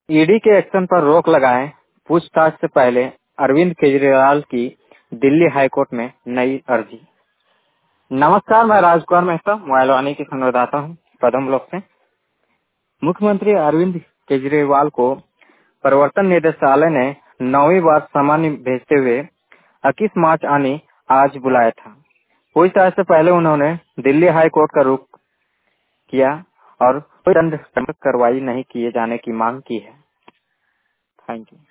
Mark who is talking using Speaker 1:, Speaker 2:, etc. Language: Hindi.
Speaker 1: ईडी के एक्शन पर रोक लगाएं, पूछताछ से पहले अरविंद केजरीवाल की दिल्ली हाईकोर्ट में नई अर्जी। नमस्कार, मैं राजकुमार मेहता मोबाइल वाणी के संवाददाता हूँ पदम ब्लॉक से। मुख्यमंत्री अरविंद केजरीवाल को प्रवर्तन निदेशालय ने 9वीं बार समन भेजते हुए 21 मार्च आने आज बुलाया था। पूछताछ से पहले उन्होंने दिल्ली हाई कोर्ट का रुख किया और कोई दंड कार्रवाई नहीं किए जाने की मांग की है। Thank you.